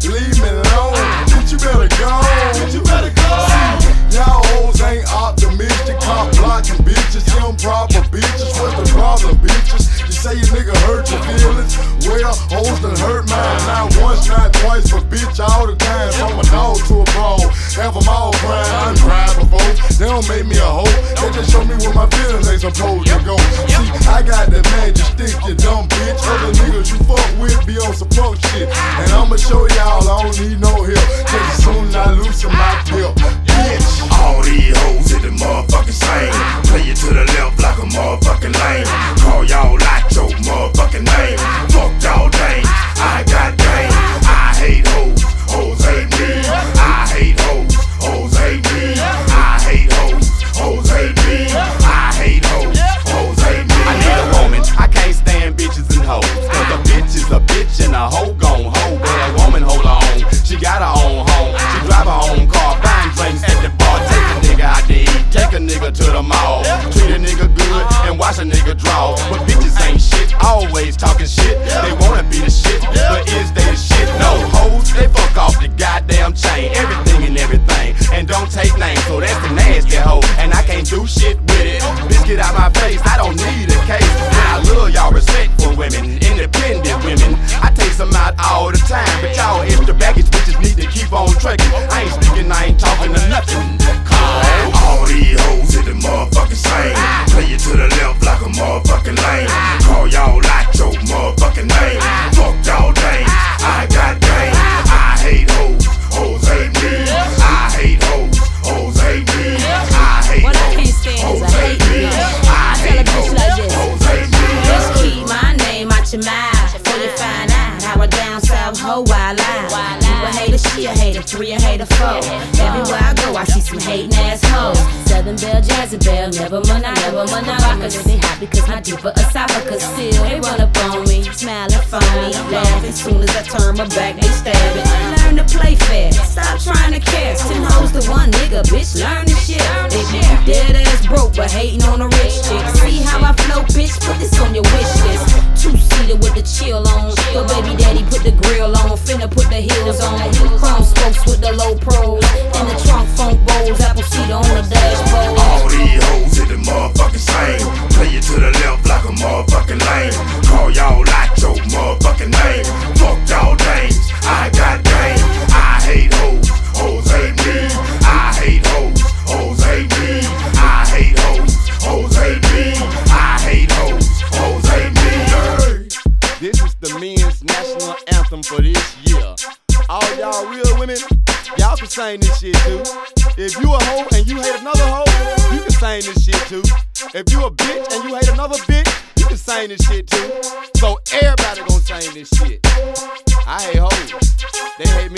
leave me alone. Bitch, you better go. Bitch, you better go. See, y'all hoes ain't optimistic. Cop blocking bitches, improper bitches. What's the problem, bitches? You say your nigga hurt your feelings. Well, hoes done hurt mine. Not once, not twice, but bitch all the time. From a dog to a brawl, half them all crying. I done cried before. They don't make me a hoe. They just show me where my feelings ain't supposed to go. See, I got that magic stick, you dumb bitch. Other niggas you fuck with be on some punk shit. And I'ma show y'all I don't need no help. Cause as soon as I loosen my pimp, bitch. All these hoes hit the motherfucking same. Play it to the left like a motherfucking lane. Call y'all out your motherfucking name. Fuck y'all dang, I got game. I hate hoes, hoes hate me. I hate hoes, hoes hate me. I hate hoes, hoes hate me. I hate hoes, hoes hate me. I need a woman, I can't stand bitches and hoes. Cause a bitch is a bitch and a hoe gon' hoe. But a woman hold her own, she got her own home. She drive her own car, buying drinks at the bar. Take a nigga out to eat, take a nigga to the mall. Treat a nigga good and watch a nigga draw. But bitches ain't shit, always talking shit. They wanna be the shit, but is they the shit? No, hoes, they fuck off the goddamn chain. Everything and everything, and don't take names. So that's the nasty hoe, and I can't do shit with it. Bitch, get out my face, I don't need a case. And I love y'all respectful women, independent women. I take some out all the time, but y'all extra baggage bitches need to keep on trekking. I ain't speaking, I ain't talking to nothing. All these hoes hit the motherfucking same. Play it to the left like a motherfucking lane. Call y'all out your motherfucking name. Fuck y'all dang, I got game. I hate hoes, hoes hate me. I hate hoes, hoes hate me. I hate what I can't hoes, stand is hoes a hate hate me. bitch. I Tell a hate bitch hoes, like this. hoes hate me. Just keep my name out your mouth before you find out how a down south hoe wild out. You a hater, she a hater, 3 a hater, 4. Everywhere I go, I see some hating ass hoes. Southern Belle, Jezebel, never monogamous. They hot because my deeper esophagus. Still, they run up on me, smiling phony, laugh as soon as I turn my back, they stab it. Learn to play fair, stop trying to care. 10 hoes to 1 nigga, bitch, learn this shit. They be dead ass broke, but hating on a rich chick. See how I flow, bitch, put this on your wish list. 2-seater with the chill on. Your baby daddy put the grill on, finna put the heels on. Chrome spokes with the low pros. In the trunk, funk bowls, apple cider on the dashboard. All these hoes hit the motherfucking same. Play it to the left like a motherfucking lane. Call y'all out your motherfucking name. Fuck y'all dames, I got game. I hate hoes, hoes hate me. I hate hoes, hoes hate me. I hate hoes, hoes hate me. I hate hoes, hoes hate me. This is the men's national anthem for this year. All y'all real women, y'all can sing this shit too. If you a hoe and you hate another hoe, you can sing this shit too. If you a bitch and you hate another bitch, you can sing this shit too. So everybody gonna sing this shit. I hate hoes, they hate